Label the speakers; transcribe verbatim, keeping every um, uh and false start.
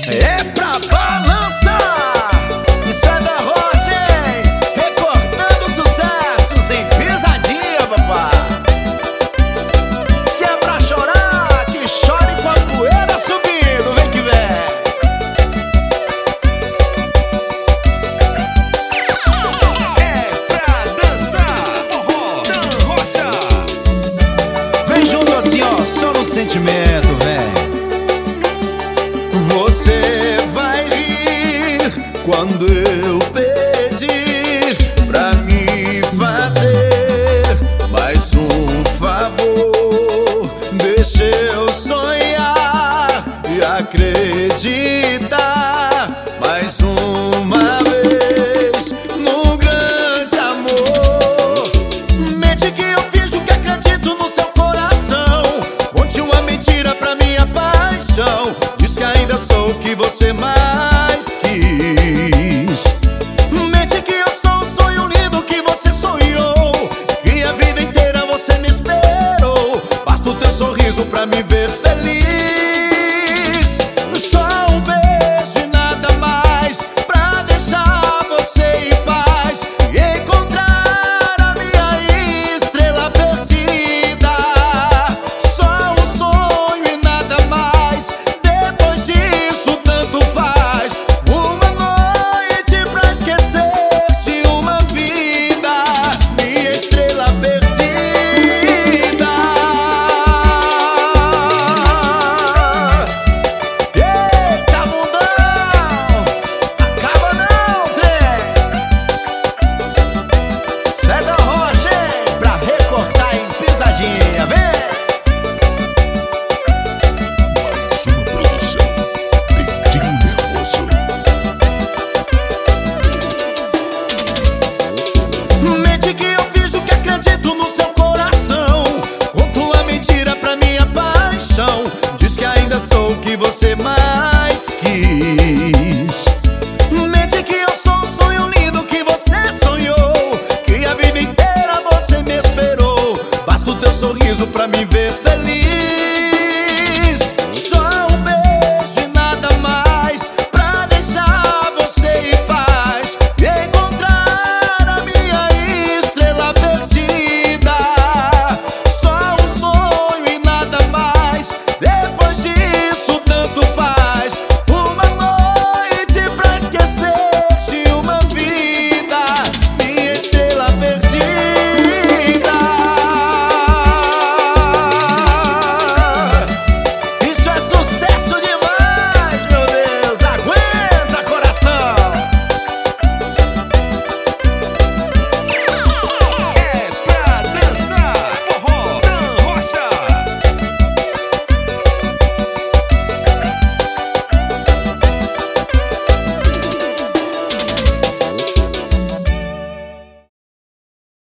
Speaker 1: É pra balançar. Isso é da Rocha, hein? Recordando sucessos em pisadinha, papai. Se é pra chorar, que chore com a poeira subindo. Vem que vem. É pra dançar, forró da Rocha. Vem junto assim, ó, só no sentimento, vem. Você vai rir quando eu pedir pra me fazer mais um favor. Deixa eu sonhar e acreditar mais uma vez no grande amor. Mente que eu finjo que acredito no seu coração. Conte uma mentira pra minha paixão. Diz que ainda sou o que você mais quis. Mente que eu sou um sonho lindo que você sonhou, que a vida inteira você me esperou. Basta o teu sorriso pra me ver feliz. Só um beijo e nada mais pra deixar você em paz e encontrar a minha estrela perdida. Só um sonho e nada mais. Depois disso tanto faz. Uma noite pra esquecer de uma vida. Minha estrela perdida. Eita, mundão! Acaba não, trem! Sai da Rocha, hein? Pra recortar em pisadinha, vem!
Speaker 2: Mais uma produção Dentinho Nervoso.
Speaker 1: Mente que eu finjo que acredito no seu coração. Conto a mentira pra minha paixão. Diz que ainda sou o que você mais quis. Mente que eu sou um sonho lindo que você sonhou, que a vida inteira você me esperou. Basta o teu sorriso pra me ver feliz.